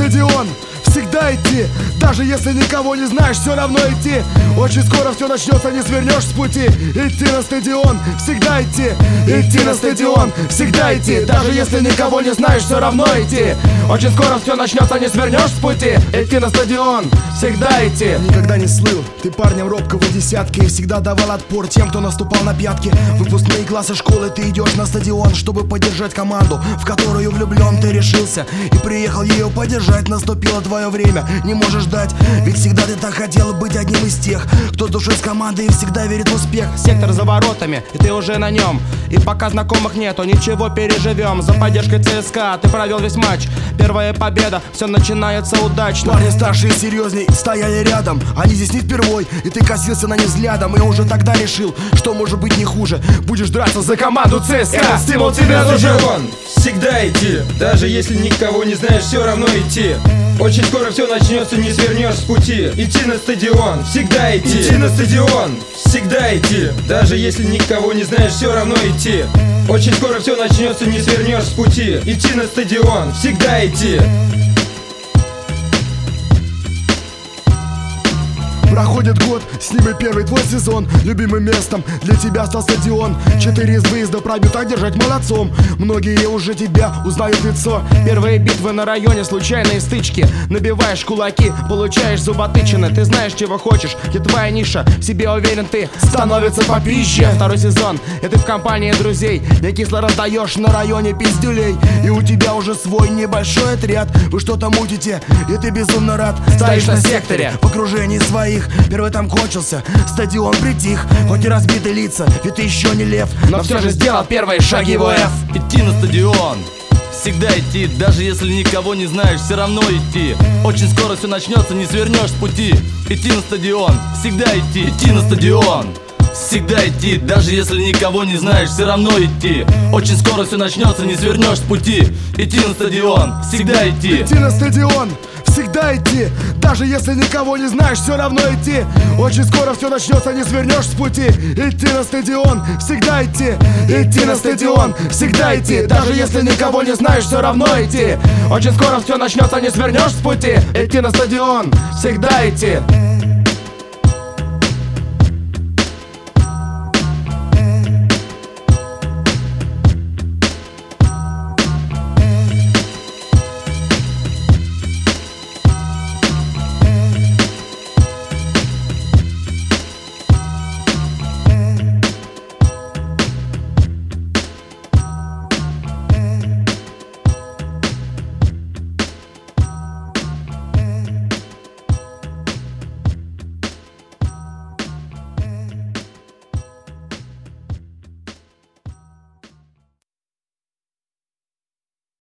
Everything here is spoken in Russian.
стадион, всегда идти. Даже если никого не знаешь, все равно идти. Очень скоро все начнется, не свернешь с пути. Идти на стадион, всегда идти. Идти на стадион, всегда идти. Даже если никого не знаешь, все равно идти. Очень скоро все начнется, не свернешь с пути. Идти на стадион, всегда идти. Никогда не слыл ты парнем робкого десятки, и всегда давал отпор тем, кто наступал на пятки. В выпускные классы школы ты идешь на стадион, чтобы поддержать команду, в которую влюблен ты решился, и приехал ее поддержать. Наступило твое время, не можешь ждать, ведь всегда ты так хотел быть одним из тех, кто душой с командой и всегда верит в успех. Сектор за воротами, и ты уже на нем. И пока знакомых нету, ничего, переживем. За поддержкой ЦСКА ты провел весь матч. Первая победа, все начинается удачно. Парни старшие и серьезней стояли рядом, они здесь не впервой, и ты косился на них взглядом. И уже тогда решил, что может быть не хуже. Будешь драться за команду ЦСКА, Этот стимул тебе нужен. Всегда идти, даже если никого не знаешь, все равно идти. Очень скоро все начнется, не свернешь с пути. Идти на стадион, всегда идти. Идти на стадион, всегда идти. Даже если никого не знаешь, все равно идти. Очень скоро все начнется, не свернешь с пути. Идти на стадион, всегда идти. Проходит год, с ним и первый твой сезон. Любимым местом для тебя стал стадион. 4 из выезда пробил, так держать молодцом. Многие уже тебя узнают в лицо. Первые битвы на районе, случайные стычки. Набиваешь кулаки, получаешь зуботычины. Ты знаешь, чего хочешь, где твоя ниша. В себе уверен ты, становится попизже. Второй сезон, и ты в компании друзей. Не кисло раздаешь на районе пиздюлей. И у тебя уже свой небольшой отряд. Вы что-то мутите, и ты безумно рад. Стоишь на секторе в окружении своих. Первый там кончился, стадион притих. Хоть и разбиты лица, ведь ты еще не лев, но все же сделал первые шаги в УФ. Идти на стадион, всегда идти. Даже если никого не знаешь, все равно идти. Очень скоро все начнется, не свернешь с пути. Идти на стадион, всегда идти. Идти на стадион, всегда идти. Даже если никого не знаешь, все равно идти. Очень скоро все начнется, не свернешь с пути. Идти на стадион, всегда идти. Идти на стадион, всегда идти. Даже если никого не знаешь, все равно идти. Очень скоро все начнется, не свернешь с пути. Идти на стадион, всегда идти. Идти на стадион, всегда идти. Даже если никого не знаешь, все равно идти. Очень скоро все начнется, не свернешь с пути. Идти на стадион, всегда идти.